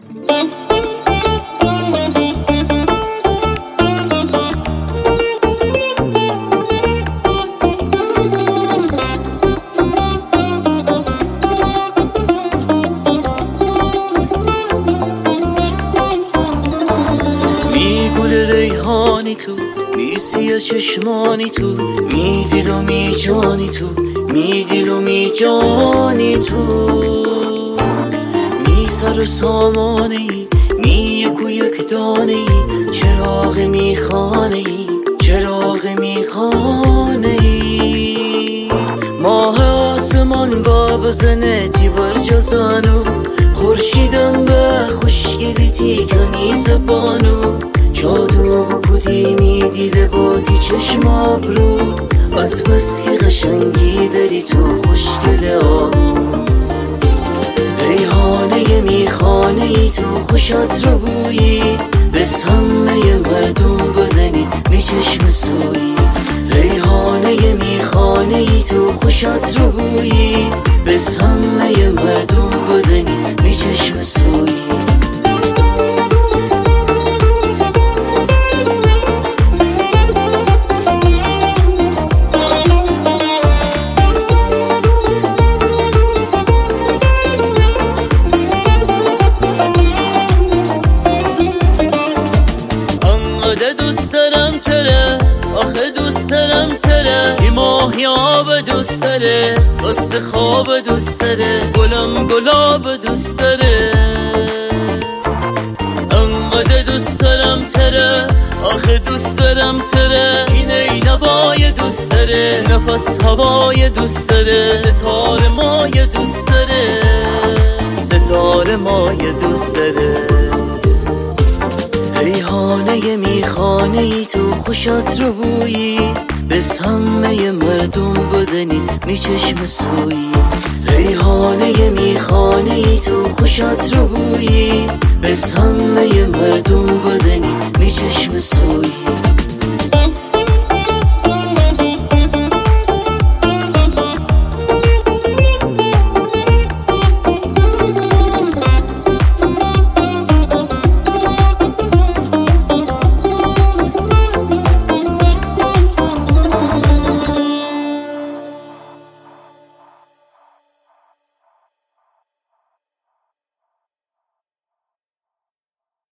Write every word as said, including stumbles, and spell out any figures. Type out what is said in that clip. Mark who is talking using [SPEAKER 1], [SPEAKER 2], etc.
[SPEAKER 1] می گل ریحانی تو، می سیه چشمانی تو، می دل و می جانی تو، می دل و می جانی تو، می سر و سامانه ای، می یک و یک دانه ای، چراغ می خانه ای، چراغ می خانه ای. ماه آسمان با بزنه دیوار جزانو، خورشیدم به خوشگلی تیگانی زبانو، جادو بکودی می دیده بودی چشم آبرو، از بس که قشنگی داری تو خوشگل آهو. ریحانه میخانه ای تو خوشت رو بویی، بس همه مردم بدنی می چشم سویی. ریحانه میخانه ای تو خوشت رو بویی، بس همه مردم بدنی می چشم سویی. دوست دارم تره، آخه دوست دارم تره، این ماهیاب دوست داره، واسه خواب دوست داره، گلم گلاب دوست داره. انقدر دوست دارم تره، آخه دوست دارم تره، این ای نوای دوست داره، نفس هوای دوست داره، ستاره مای دوست داره، ستاره مای دوست داره. ریحانه میخانه ای تو خوشت رو بویی، بس همه مردم بدنی می چشم سویی. ریحانه میخانه ای تو خوشت رو بویی، بس همه مردم بدنی می چشم سویی.